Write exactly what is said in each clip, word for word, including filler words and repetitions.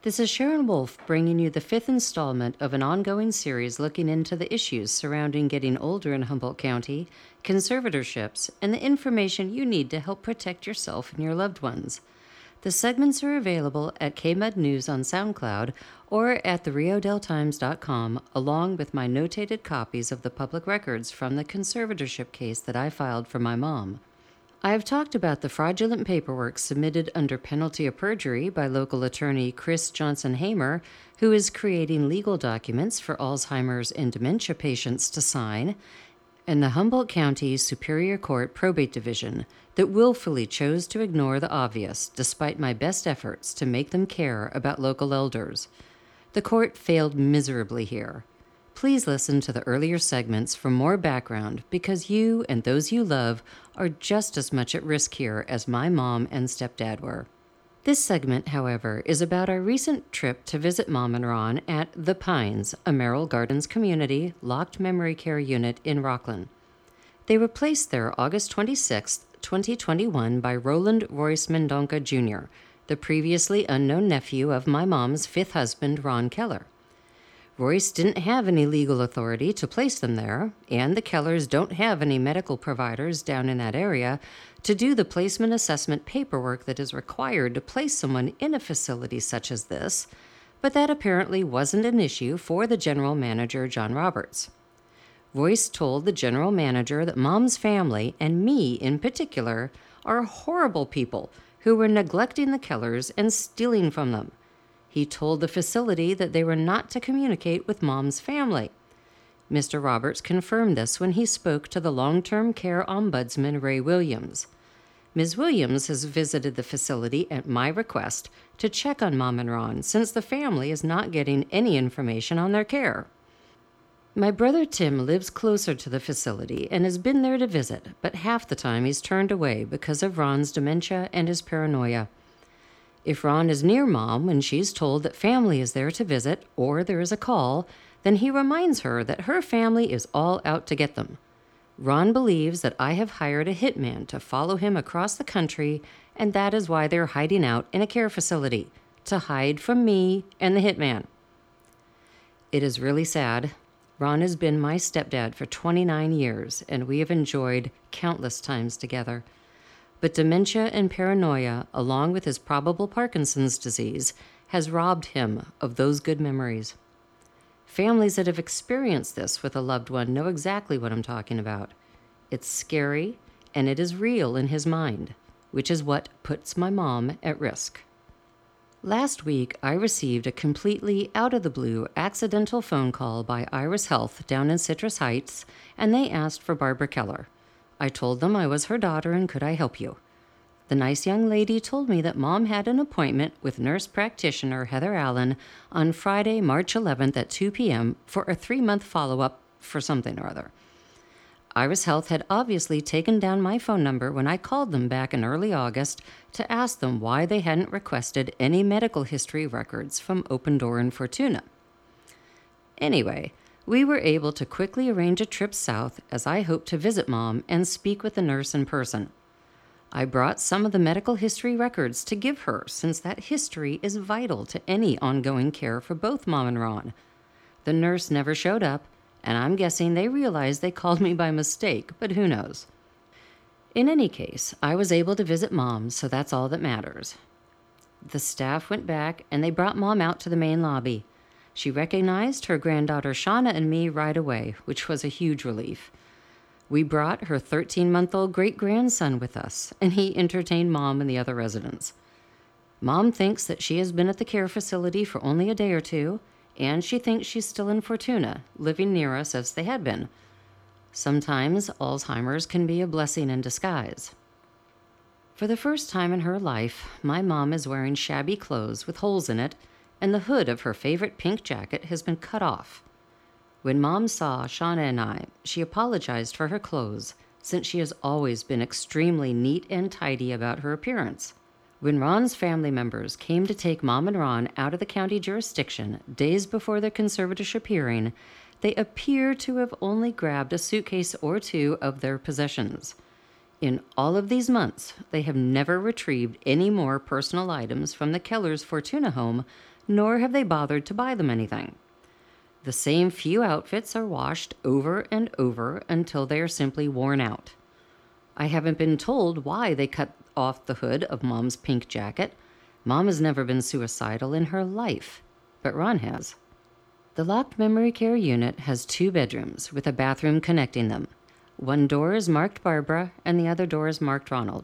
This is Sharon Wolf bringing you the fifth installment of an ongoing series looking into the issues surrounding getting older in Humboldt County, conservatorships, and the information you need to help protect yourself and your loved ones. The segments are available at K M U D News on SoundCloud or at the rio dell times dot com, along with my notated copies of the public records from the conservatorship case that I filed for my mom. I have talked about the fraudulent paperwork submitted under penalty of perjury by local attorney Chris Johnson Hamer, who is creating legal documents for Alzheimer's and dementia patients to sign, and the Humboldt County Superior Court Probate Division that willfully chose to ignore the obvious despite my best efforts to make them care about local elders. The court failed miserably here. Please listen to the earlier segments for more background because you and those you love are just as much at risk here as my mom and stepdad were. This segment, however, is about our recent trip to visit Mom and Ron at The Pines, a Merrill Gardens Community locked memory care unit in Rockland. They were placed there August twenty-sixth, twenty twenty-one by Roland Royce Mendonca Junior, the previously unknown nephew of my mom's fifth husband, Ron Keller. Royce didn't have any legal authority to place them there, and the Kellers don't have any medical providers down in that area to do the placement assessment paperwork that is required to place someone in a facility such as this, but that apparently wasn't an issue for the general manager, John Roberts. Royce told the general manager that Mom's family, and me in particular, are horrible people who were neglecting the Kellers and stealing from them. He told the facility that they were not to communicate with Mom's family. Mister Roberts confirmed this when he spoke to the long-term care ombudsman, Ray Williams. Miz Williams has visited the facility at my request to check on Mom and Ron since the family is not getting any information on their care. My brother Tim lives closer to the facility and has been there to visit, but half the time he's turned away because of Ron's dementia and his paranoia. If Ron is near Mom when she's told that family is there to visit or there is a call, then he reminds her that her family is all out to get them. Ron believes that I have hired a hitman to follow him across the country, and that is why they're hiding out in a care facility, to hide from me and the hitman. It is really sad. Ron has been my stepdad for twenty-nine years, and we have enjoyed countless times together. But dementia and paranoia, along with his probable Parkinson's disease, has robbed him of those good memories. Families that have experienced this with a loved one know exactly what I'm talking about. It's scary, and it is real in his mind, which is what puts my mom at risk. Last week, I received a completely out-of-the-blue accidental phone call by Iris Health down in Citrus Heights, and they asked for Barbara Keller. I told them I was her daughter and could I help you. The nice young lady told me that Mom had an appointment with nurse practitioner Heather Allen on Friday, March eleventh at two p.m. for a three-month follow-up for something or other. Iris Health had obviously taken down my phone number when I called them back in early August to ask them why they hadn't requested any medical history records from Open Door and Fortuna. Anyway, we were able to quickly arrange a trip south as I hoped to visit Mom and speak with the nurse in person. I brought some of the medical history records to give her since that history is vital to any ongoing care for both Mom and Ron. The nurse never showed up, and I'm guessing they realized they called me by mistake, but who knows. In any case, I was able to visit Mom, so that's all that matters. The staff went back, and they brought Mom out to the main lobby. She recognized her granddaughter Shauna and me right away, which was a huge relief. We brought her thirteen-month-old great-grandson with us, and he entertained Mom and the other residents. Mom thinks that she has been at the care facility for only a day or two, and she thinks she's still in Fortuna, living near us as they had been. Sometimes Alzheimer's can be a blessing in disguise. For the first time in her life, my mom is wearing shabby clothes with holes in it, and the hood of her favorite pink jacket has been cut off. When Mom saw Shauna and I, she apologized for her clothes, since she has always been extremely neat and tidy about her appearance. When Ron's family members came to take Mom and Ron out of the county jurisdiction days before their conservatorship hearing, they appear to have only grabbed a suitcase or two of their possessions. In all of these months, they have never retrieved any more personal items from the Keller's Fortuna home nor have they bothered to buy them anything. The same few outfits are washed over and over until they are simply worn out. I haven't been told why they cut off the hood of Mom's pink jacket. Mom has never been suicidal in her life, but Ron has. The locked memory care unit has two bedrooms with a bathroom connecting them. One door is marked Barbara and the other door is marked Ronald.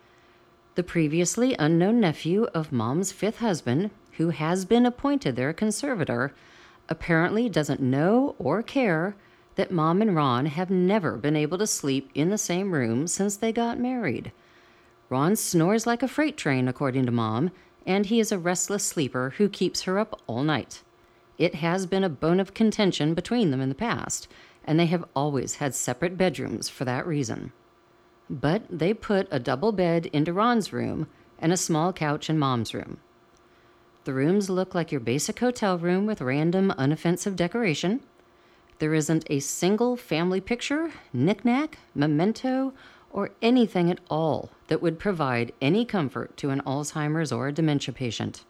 The previously unknown nephew of Mom's fifth husband, who has been appointed their conservator, apparently doesn't know or care that Mom and Ron have never been able to sleep in the same room since they got married. Ron snores like a freight train, according to Mom, and he is a restless sleeper who keeps her up all night. It has been a bone of contention between them in the past, and they have always had separate bedrooms for that reason. But they put a double bed into Ron's room and a small couch in Mom's room. The rooms look like your basic hotel room with random, unoffensive decoration. There isn't a single family picture, knick-knack, memento, or anything at all that would provide any comfort to an Alzheimer's or a dementia patient.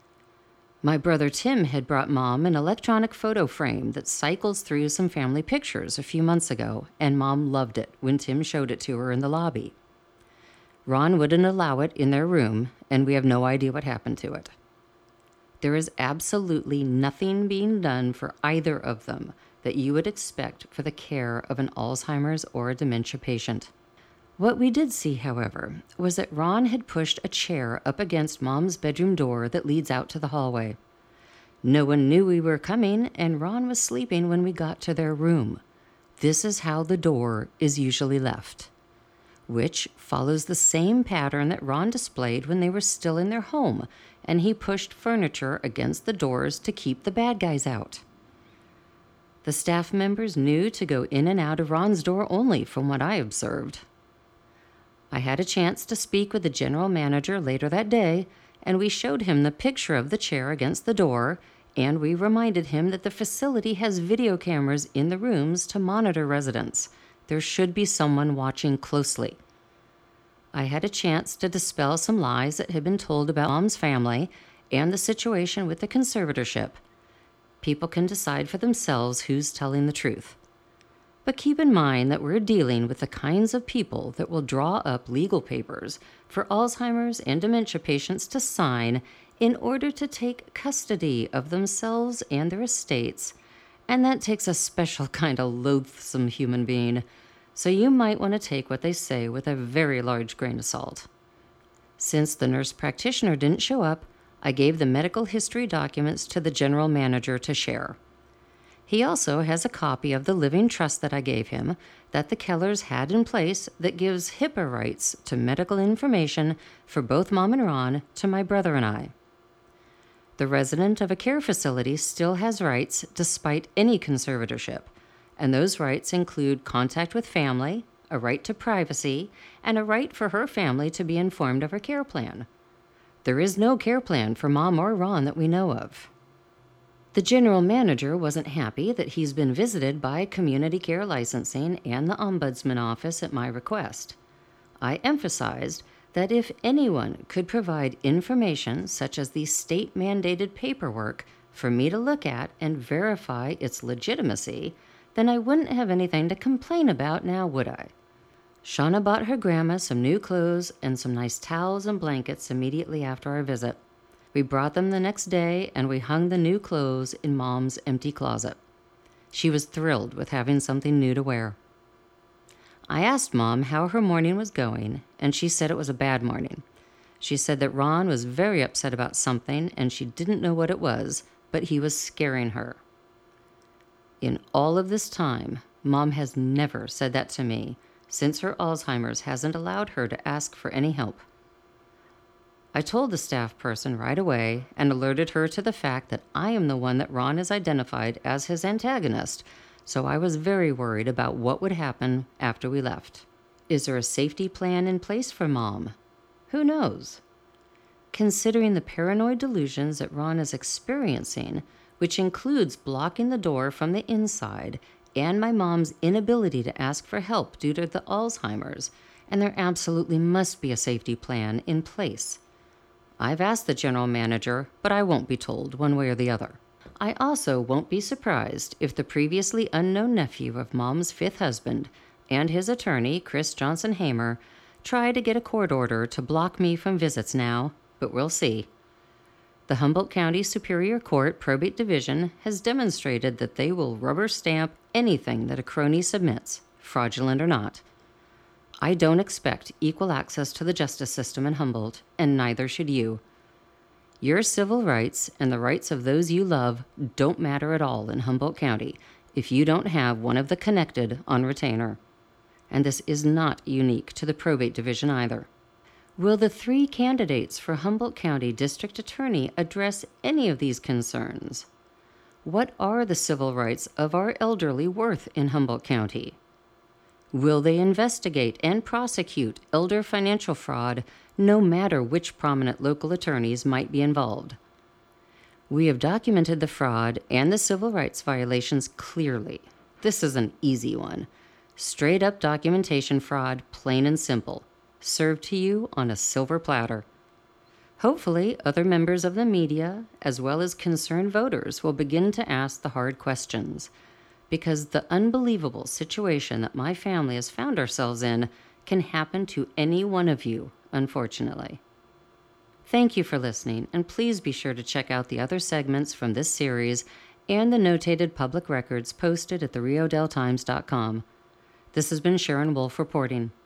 My brother Tim had brought Mom an electronic photo frame that cycles through some family pictures a few months ago, and Mom loved it when Tim showed it to her in the lobby. Ron wouldn't allow it in their room, and we have no idea what happened to it. There is absolutely nothing being done for either of them that you would expect for the care of an Alzheimer's or a dementia patient. What we did see, however, was that Ron had pushed a chair up against Mom's bedroom door that leads out to the hallway. No one knew we were coming, and Ron was sleeping when we got to their room. This is how the door is usually left, which follows the same pattern that Ron displayed when they were still in their home, and he pushed furniture against the doors to keep the bad guys out. The staff members knew to go in and out of Ron's door only, from what I observed. I had a chance to speak with the general manager later that day, and we showed him the picture of the chair against the door, and we reminded him that the facility has video cameras in the rooms to monitor residents. There should be someone watching closely. I had a chance to dispel some lies that had been told about Mom's family and the situation with the conservatorship. People can decide for themselves who's telling the truth. But keep in mind that we're dealing with the kinds of people that will draw up legal papers for Alzheimer's and dementia patients to sign in order to take custody of themselves and their estates, and that takes a special kind of loathsome human being, so you might want to take what they say with a very large grain of salt. Since the nurse practitioner didn't show up, I gave the medical history documents to the general manager to share. He also has a copy of the living trust that I gave him that the Kellers had in place that gives HIPAA rights to medical information for both Mom and Ron to my brother and I. The resident of a care facility still has rights despite any conservatorship, and those rights include contact with family, a right to privacy, and a right for her family to be informed of her care plan. There is no care plan for Mom or Ron that we know of. The general manager wasn't happy that he's been visited by Community Care Licensing and the Ombudsman Office at my request. I emphasized that if anyone could provide information such as the state-mandated paperwork for me to look at and verify its legitimacy, then I wouldn't have anything to complain about now, would I? Shauna bought her grandma some new clothes and some nice towels and blankets immediately after our visit. We brought them the next day, and we hung the new clothes in Mom's empty closet. She was thrilled with having something new to wear. I asked Mom how her morning was going, and she said it was a bad morning. She said that Ron was very upset about something, and she didn't know what it was, but he was scaring her. In all of this time, Mom has never said that to me, since her Alzheimer's hasn't allowed her to ask for any help. I told the staff person right away and alerted her to the fact that I am the one that Ron has identified as his antagonist, so I was very worried about what would happen after we left. Is there a safety plan in place for Mom? Who knows? Considering the paranoid delusions that Ron is experiencing, which includes blocking the door from the inside, and my mom's inability to ask for help due to the Alzheimer's, and there absolutely must be a safety plan in place. I've asked the general manager, but I won't be told one way or the other. I also won't be surprised if the previously unknown nephew of Mom's fifth husband and his attorney, Chris Johnson Hamer, try to get a court order to block me from visits now, but we'll see. The Humboldt County Superior Court Probate Division has demonstrated that they will rubber stamp anything that a crony submits, fraudulent or not. I don't expect equal access to the justice system in Humboldt, and neither should you. Your civil rights and the rights of those you love don't matter at all in Humboldt County if you don't have one of the connected on retainer. And this is not unique to the probate division either. Will the three candidates for Humboldt County District Attorney address any of these concerns? What are the civil rights of our elderly worth in Humboldt County? Will they investigate and prosecute elder financial fraud, no matter which prominent local attorneys might be involved? We have documented the fraud and the civil rights violations clearly. This is an easy one. Straight up documentation fraud, plain and simple, served to you on a silver platter. Hopefully, other members of the media, as well as concerned voters, will begin to ask the hard questions, because the unbelievable situation that my family has found ourselves in can happen to any one of you, unfortunately. Thank you for listening, and please be sure to check out the other segments from this series and the notated public records posted at the rio dell times dot com. This has been Sharon Wolf reporting.